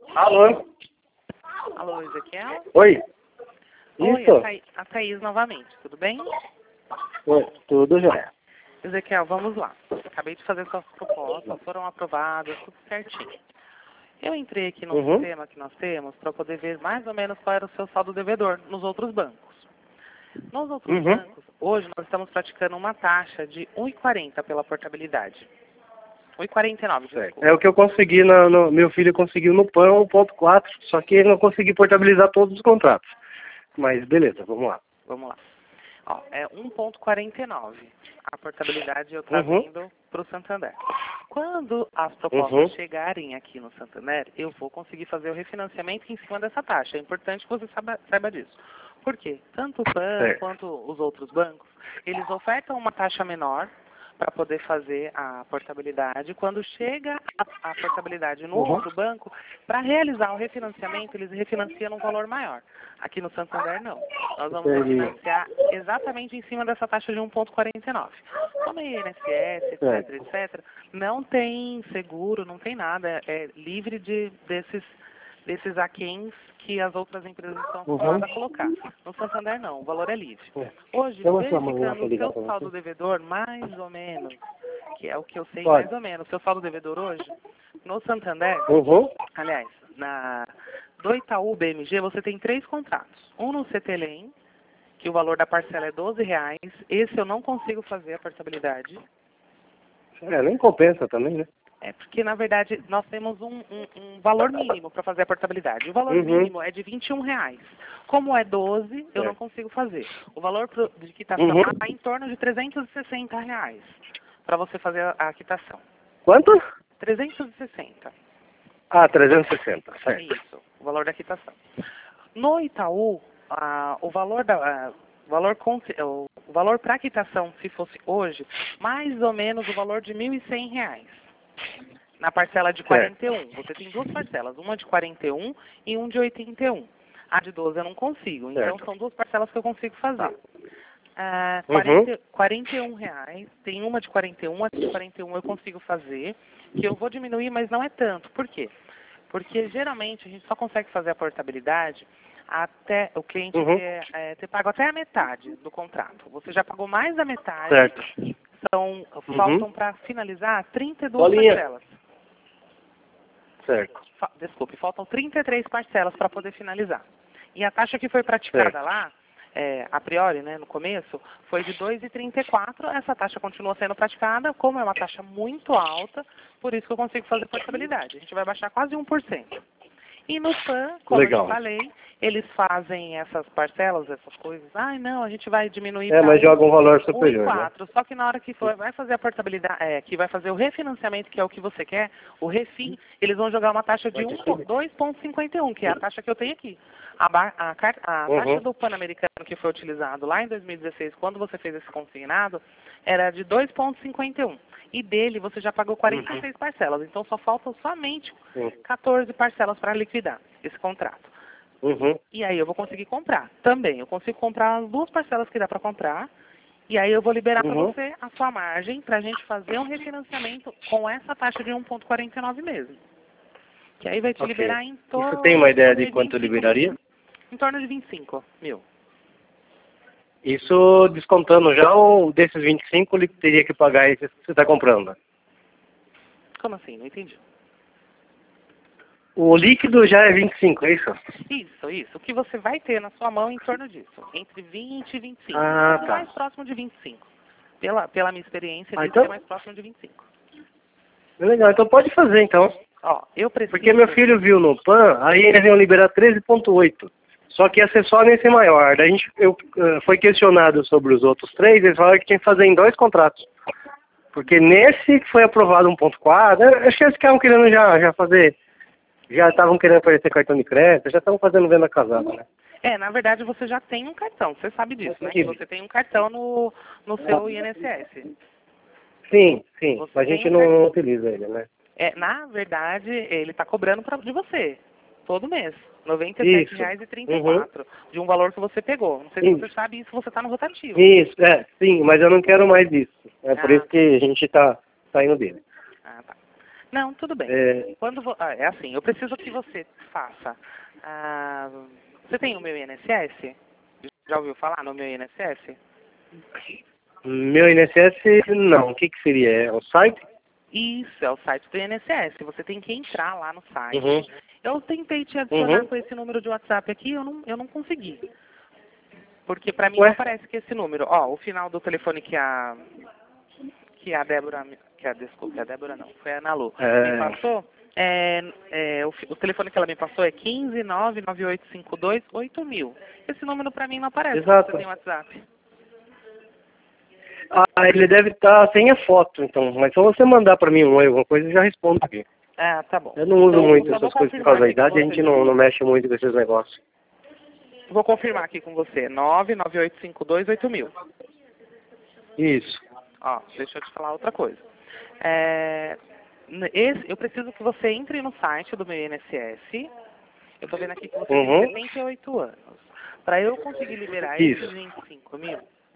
Alô? Alô, Ezequiel? Oi? Oi, Isso? a Thaís novamente, tudo bem? Oi, tudo já. Ezequiel, vamos lá. Acabei de fazer suas propostas, foram aprovadas, tudo certinho. Eu entrei aqui no sistema que nós temos para poder ver mais ou menos qual era o seu saldo devedor nos outros bancos. Nos outros bancos, hoje nós estamos praticando uma taxa de 1,40 pela portabilidade. 1,49, desculpa. É o que eu consegui, meu filho conseguiu no PAN 1.4, só que ele não conseguiu portabilizar todos os contratos. Mas beleza, vamos lá. Vamos lá. Ó, é 1,49 a portabilidade eu trazendo para o Santander. Quando as propostas chegarem aqui no Santander, eu vou conseguir fazer o refinanciamento em cima dessa taxa. É importante que você saiba disso. Por quê? Tanto o PAN quanto os outros bancos, eles ofertam uma taxa menor para poder fazer a portabilidade. Quando chega a portabilidade no outro banco, para realizar o refinanciamento, eles refinanciam num valor maior. Aqui no Santander, não. Nós vamos refinanciar exatamente em cima dessa taxa de 1,49. Como é INSS, etc, etc, não tem seguro, não tem nada. É livre desses aquéns que as outras empresas estão acostumadas a colocar. No Santander, não. O valor é livre. Hoje, verificando o seu saldo devedor, mais ou menos, que é o que eu sei mais ou menos, o seu saldo devedor hoje, no Santander, aliás, do Itaú BMG, você tem 3 contratos. Um no CTLM, que o valor da parcela é R$ 12. Esse eu não consigo fazer a portabilidade. Nem compensa também, né? É porque, na verdade, nós temos um valor mínimo para fazer a portabilidade. O valor mínimo é de R$ 21. Como é 12, eu não consigo fazer. O valor de quitação está em torno de R$ 360 para você fazer a quitação. Quanto? 360. Ah, 360, certo. Isso, o valor da quitação. No Itaú, o valor para quitação, se fosse hoje, mais ou menos o valor de R$ 1.100. Na parcela de 41. Você tem 2 parcelas, uma de 41 e um de 81. A de 12 eu não consigo, então são 2 parcelas que eu consigo fazer. R$ 41, tem uma de 41, a de 41 eu consigo fazer, que eu vou diminuir, mas não é tanto. Por quê? Porque geralmente a gente só consegue fazer a portabilidade até o cliente ter pago até a metade do contrato. Você já pagou mais da metade, faltam para finalizar 32 parcelas. Certo. Desculpe, faltam 33 parcelas para poder finalizar. E a taxa que foi praticada lá, a priori, né, no começo, foi de 2,34. Essa taxa continua sendo praticada, como é uma taxa muito alta, por isso que eu consigo fazer portabilidade. A gente vai baixar quase 1%. E no PAN, como eu te falei, eles fazem essas parcelas, essas coisas. Não, a gente vai diminuir para mas joga um valor superior, 1,4. Só que na hora que vai fazer a portabilidade, que vai fazer o refinanciamento, que é o que você quer, o refim, eles vão jogar uma taxa de 2,51, que é a taxa que eu tenho aqui. A taxa do Pan-Americano que foi utilizado lá em 2016, quando você fez esse consignado, era de 2,51. E dele você já pagou 46 parcelas. Então só faltam somente 14 parcelas para liquidar esse contrato. E aí eu vou conseguir comprar também. Eu consigo comprar as 2 parcelas que dá para comprar. E aí eu vou liberar para você a sua margem para a gente fazer um refinanciamento com essa taxa de 1,49 mesmo. Que aí vai te liberar em torno... Você tem uma ideia de quanto liberaria? Em torno de 25 mil. Isso descontando já, ou desses 25 ele teria que pagar esse que você está comprando? Como assim? Não entendi. O líquido já é 25, é isso? Isso. O que você vai ter na sua mão em torno disso. Entre 20 e 25. Mais próximo de 25. Pela minha experiência, ele é mais próximo de 25. Legal, então pode fazer então. Ó, eu preciso... Porque meu filho viu no PAN, aí eles iam liberar 13,8. Só que ia ser só nesse maior. Daí eu foi questionado sobre os outros 3, eles falaram que tinha que fazer em 2 contratos. Porque nesse que foi aprovado 1.4, acho que eles estavam querendo já fazer, já estavam querendo aparecer cartão de crédito, já estavam fazendo venda casada, né? Na verdade você já tem um cartão, você sabe disso, né? Você tem um cartão no seu INSS. Sim, mas a gente não utiliza ele, né? Na verdade, ele está cobrando de você, todo mês. R$ 97,34, de um valor que você pegou. Não sei se você sabe isso, você está no rotativo. Isso, sim, mas eu não quero mais isso. É por isso que a gente está saindo dele. Tá. Não, tudo bem. É assim, eu preciso que você faça... você tem o meu INSS? Já ouviu falar no meu INSS? Meu INSS, não. O que seria? É o site? Isso, é o site do INSS. Você tem que entrar lá no site. Uhum. Eu tentei te adicionar com esse número de WhatsApp aqui, eu não consegui. Porque pra mim não aparece que esse número. Ó, o final do telefone que a Débora... Desculpa, a Débora não, foi a Ana Lu. Me passou... o telefone que ela me passou é 15998528000. Esse número pra mim não aparece. Exato. Você tem WhatsApp. Ele deve estar sem a foto, então. Mas se você mandar pra mim alguma coisa, eu já respondo aqui. Ah, tá bom. Eu não uso então, muito essas coisas por causa da idade, a gente não mexe muito com esses negócios. Vou confirmar aqui com você. 998528000. Isso. Ó, deixa eu te falar outra coisa. Eu preciso que você entre no site do meu INSS. Eu tô vendo aqui que você tem 78 anos. Para eu conseguir liberar esses 25 mil,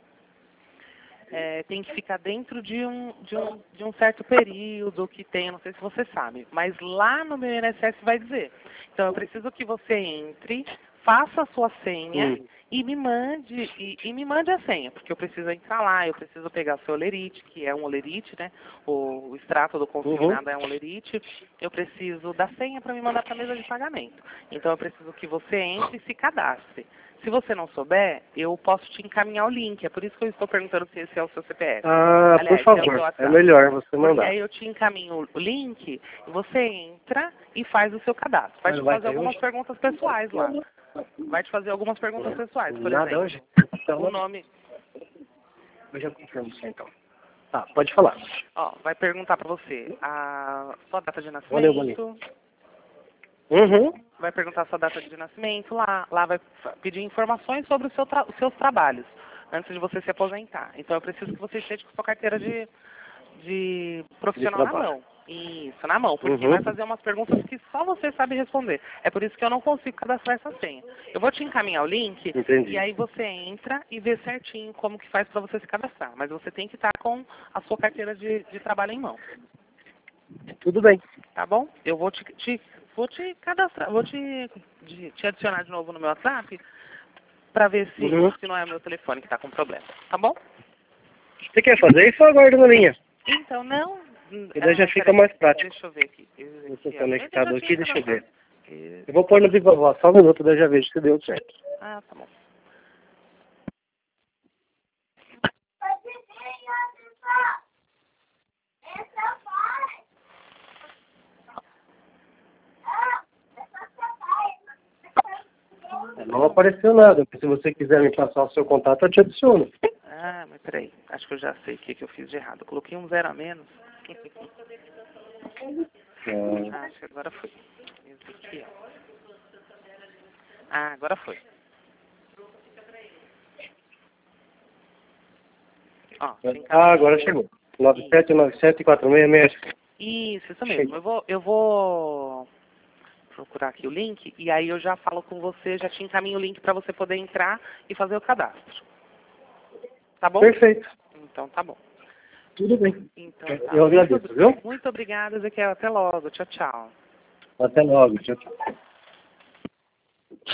tem que ficar dentro de um certo período que tem, não sei se você sabe, mas lá no meu INSS vai dizer. Então eu preciso que você entre, faça a sua senha e me mande a senha, porque eu preciso entrar lá, eu preciso pegar seu olerite, que é um olerite, né? O extrato do consignado é um olerite. Eu preciso da senha para me mandar para a mesa de pagamento. Então eu preciso que você entre e se cadastre. Se você não souber, eu posso te encaminhar o link. É por isso que eu estou perguntando se esse é o seu CPF. Aliás, por favor, é melhor você mandar. Porque aí eu te encaminho o link, você entra e faz o seu cadastro. Vai te fazer algumas perguntas pessoais lá. Vai te fazer algumas perguntas pessoais, por exemplo. Hoje? O nome... Eu já confirmo isso, então. Tá, pode falar. Ó, vai perguntar pra você a sua data de nascimento. Vai perguntar a sua data de nascimento lá. Lá vai pedir informações sobre os seus trabalhos, antes de você se aposentar. Então eu preciso que você esteja com sua carteira de profissional na mão. Isso, na mão, porque vai fazer umas perguntas que só você sabe responder. É por isso que eu não consigo cadastrar essa senha. Eu vou te encaminhar o link. E aí você entra e vê certinho como que faz para você se cadastrar. Mas você tem que estar com a sua carteira de trabalho em mão. Tudo bem. Tá bom? Eu vou te cadastrar, vou te adicionar de novo no meu WhatsApp para ver se não é o meu telefone que está com problema. Tá bom? Você quer fazer isso ou aguarda na linha? Então, não... E daí já fica mais prático. Deixa eu ver aqui. Você conectado aqui, deixa eu ver. Eu vou pôr no viva voz, só um minuto, daí já vejo se deu certo. Ah, tá bom. Não apareceu nada, se você quiser me passar o seu contato, eu te adiciono. Ah, mas peraí, acho que eu já sei o que eu fiz de errado. Eu coloquei um 0 a menos. Acho que agora foi. Ezequiel. Ah, agora foi. Ó, agora chegou. 97974666. Isso mesmo. Eu vou procurar aqui o link e aí eu já falo com você, já te encaminho o link para você poder entrar e fazer o cadastro. Tá bom? Perfeito. Então tá bom. Tudo bem. Então, eu agradeço, viu? Muito obrigada, Ezequiel. Até logo. Tchau, tchau. Até logo. Tchau, tchau.